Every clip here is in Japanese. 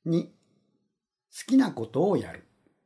2、好きなことをやる。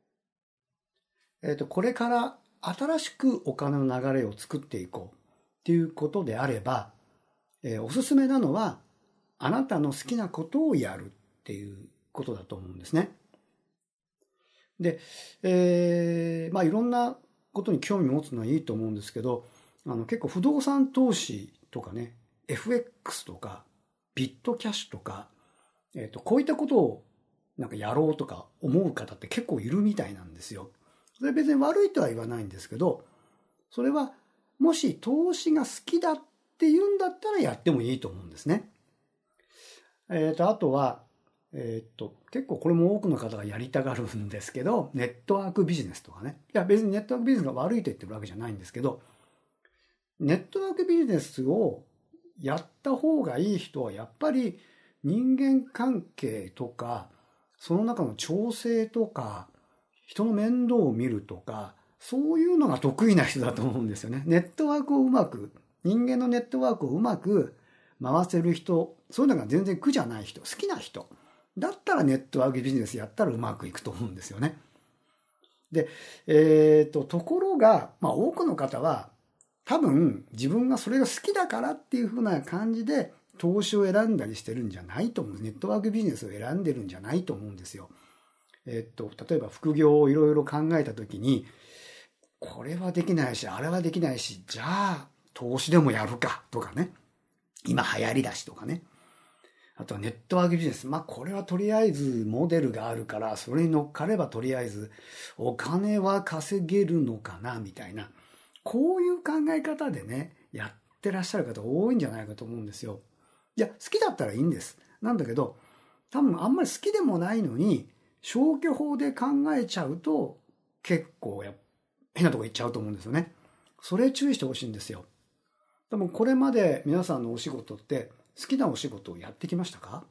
これから新しくお金の流れを作っていこうっていうことであれば、おすすめなのは、あなたの好きなことをやるっていうことだと思うんですね。で、いろんなことに興味を持つのはいいと思うんですけど、結構不動産投資とかね、FX とか、ビットキャッシュとか、こういったことをなんかやろうとか思う方って結構いるみたいなんですよ。それ別に悪いとは言わないんですけど、それはもし投資が好きだっていうんだったらやってもいいと思うんですね。あとは、結構これも多くの方がやりたがるんですけど、ネットワークビジネスとかね。いや別にネットワークビジネスが悪いと言ってるわけじゃないんですけど、ネットワークビジネスをやった方がいい人はやっぱり人間関係とか、その中の調整とか、人の面倒を見るとか、そういうのが得意な人だと思うんですよね。ネットワークをうまく、人間のネットワークをうまく回せる人、そういうのが全然苦じゃない人、好きな人だったらネットワークビジネスやったらうまくいくと思うんですよね。で、ところが、多くの方は多分自分がそれが好きだからっていう風な感じで投資を選んだりしてるんじゃないと思う。ネットワークビジネスを選んでるんじゃないと思うんですよ。例えば副業をいろいろ考えたときに、これはできないし、あれはできないし、じゃあ投資でもやるかとかね。今流行りだしとかね。あとはネットワークビジネス。これはとりあえずモデルがあるから、それに乗っかればとりあえずお金は稼げるのかな、みたいな。こういう考え方でね、やってらっしゃる方多いんじゃないかと思うんですよ。いや、好きだったらいいんです。なんだけど、多分あんまり好きでもないのに、消去法で考えちゃうと、結構変なとこ行っちゃうと思うんですよね。それ注意してほしいんですよ。多分これまで皆さんのお仕事って好きなお仕事をやってきましたか？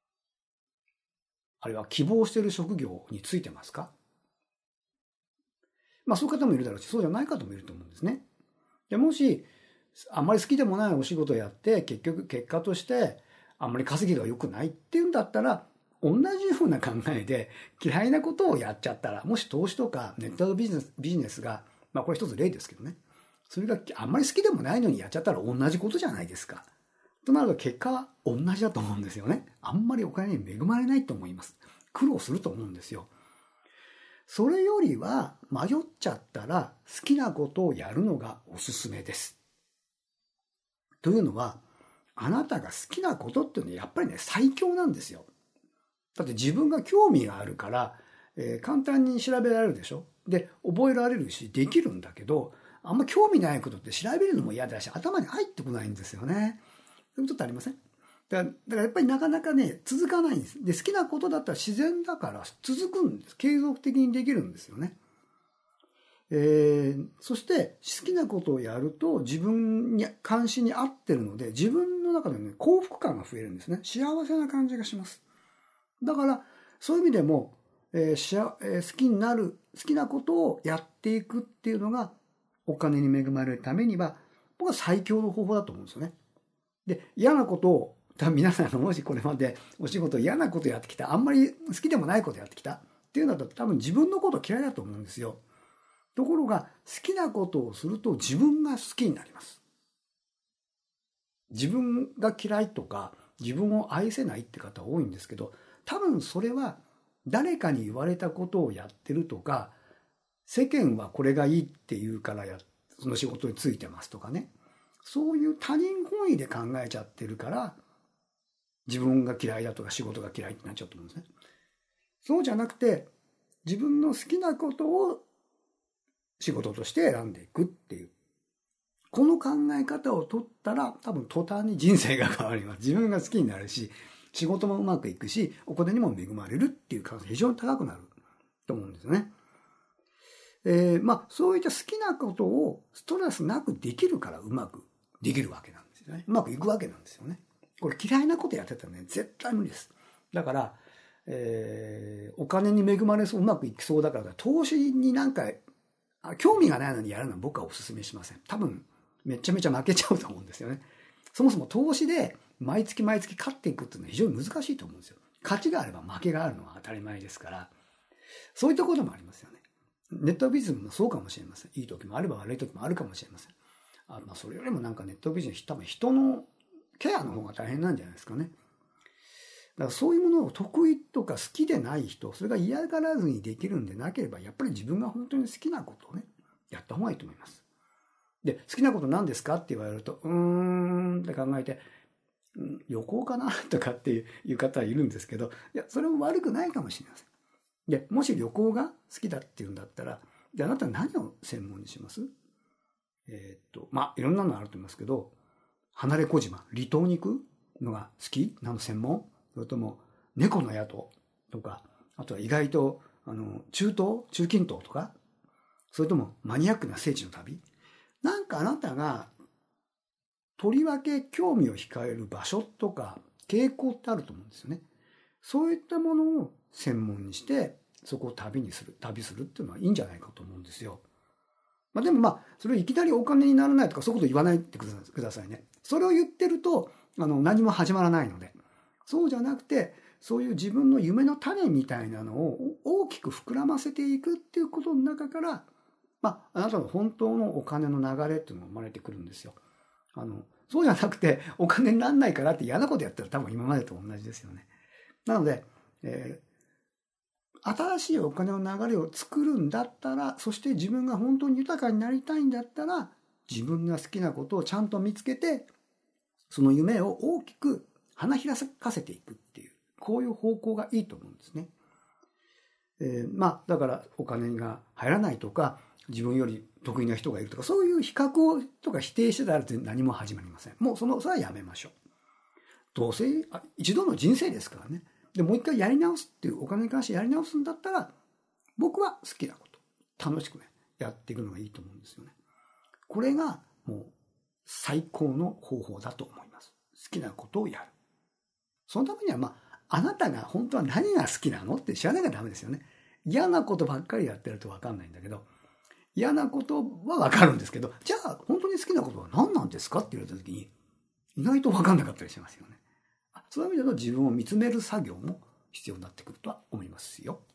あるいは希望している職業についてますか？そういう方もいるだろうし、そうじゃない方もいると思うんですね。でもし、あんまり好きでもないお仕事をやって、結局結果としてあんまり稼ぎが良くないっていうんだったら、同じような考えで嫌いなことをやっちゃったら、もし投資とかネットワークビジネスが、これ一つ例ですけどね。それがあんまり好きでもないのにやっちゃったら同じことじゃないですか。となると結果は同じだと思うんですよね。あんまりお金に恵まれないと思います。苦労すると思うんですよ。それよりは迷っちゃったら好きなことをやるのがおすすめです。というのは、あなたが好きなことっていうのはやっぱりね、最強なんですよ。だって自分が興味があるから、簡単に調べられるでしょ。で、覚えられるし、できるんだけど、あんま興味ないことって調べるのも嫌だし、頭に入ってこないんですよね。そういうことってありません？だからやっぱりなかなかね、続かないんです。で、好きなことだったら自然だから続くんです。継続的にできるんですよね。そして好きなことをやると自分に関心に合ってるので、自分の中でね、幸福感が増えるんですね。幸せな感じがします。だからそういう意味でも、好きなことをやっていくっていうのがお金に恵まれるためには、僕は最強の方法だと思うんですよね。で、嫌なことを、多分皆さんがもしこれまでお仕事嫌なことやってきた、あんまり好きでもないことやってきたっていうのだと多分自分のこと嫌いだと思うんですよ。ところが好きなことをすると自分が好きになります。自分が嫌いとか自分を愛せないって方多いんですけど、多分それは誰かに言われたことをやってるとか、世間はこれがいいって言うからその仕事についてますとかね。そういう他人本位で考えちゃってるから、自分が嫌いだとか仕事が嫌いってなっちゃうと思うんですね。そうじゃなくて、自分の好きなことを仕事として選んでいくっていう。この考え方を取ったら、多分途端に人生が変わります。自分が好きになるし、仕事もうまくいくし、お金にも恵まれるっていう可能性が非常に高くなると思うんですよね。そういった好きなことをストレスなくできるからうまくできるわけなんですよね。うまくいくわけなんですよね。これ嫌いなことやってたらね、絶対無理です。だから、お金に恵まれそう、うまくいきそうだから、投資になんか、興味がないのにやるのは僕はお勧めしません。多分、めちゃめちゃ負けちゃうと思うんですよね。そもそも投資で毎月毎月勝っていくっていうのは非常に難しいと思うんですよ。 勝ちがあれば負けがあるのは当たり前ですから、そういったこともありますよね。ネットビジネスもそうかもしれません。いい時もあれば悪い時もあるかもしれません。それよりもなんかネットビジネス、多分人のケアの方が大変なんじゃないですかね。だからそういうものを得意とか好きでない人、それが嫌がらずにできるんでなければ、やっぱり自分が本当に好きなことをね、やった方がいいと思います。で、好きなこと何ですかって言われると、って考えて、旅行かなとかっていう方はいるんですけど、いや、それも悪くないかもしれません。で、もし旅行が好きだっていうんだったら、じゃああなたは何を専門にします？いろんなのあると思いますけど、離れ小島、離島に行くのが好きなの専門？それとも猫の宿とか、あとは意外と中近東とか、それともマニアックな聖地の旅。なんかあなたがとりわけ興味を控える場所とか傾向ってあると思うんですよね。そういったものを専門にしてそこを旅するっていうのはいいんじゃないかと思うんですよ。でもそれをいきなりお金にならないとかそういうこと言わないでくださいね。それを言ってると何も始まらないので。そうじゃなくて、そういう自分の夢の種みたいなのを大きく膨らませていくっていうことの中から、あなたの本当のお金の流れっていうのが生まれてくるんですよ。そうじゃなくて、お金にならないからって嫌なことやったら多分今までと同じですよね。なので、新しいお金の流れを作るんだったら、そして自分が本当に豊かになりたいんだったら、自分が好きなことをちゃんと見つけて、その夢を大きく花開かせていくっていう、こういう方向がいいと思うんですね。だからお金が入らないとか、自分より得意な人がいるとか、そういう比較をとか否定してたら何も始まりません。もうそれはやめましょう。どうせ一度の人生ですからね。でもう一回やり直すっていう、お金に関してやり直すんだったら、僕は好きなこと、楽しくね、やっていくのがいいと思うんですよね。これがもう最高の方法だと思います。好きなことをやる。そのためにはあなたが本当は何が好きなのって知らなきゃダメですよね。嫌なことばっかりやってると分かんないんだけど、嫌なことは分かるんですけど、じゃあ本当に好きなことは何なんですかって言われた時に、意外と分かんなかったりしますよね。そういう意味での自分を見つめる作業も必要になってくるとは思いますよ。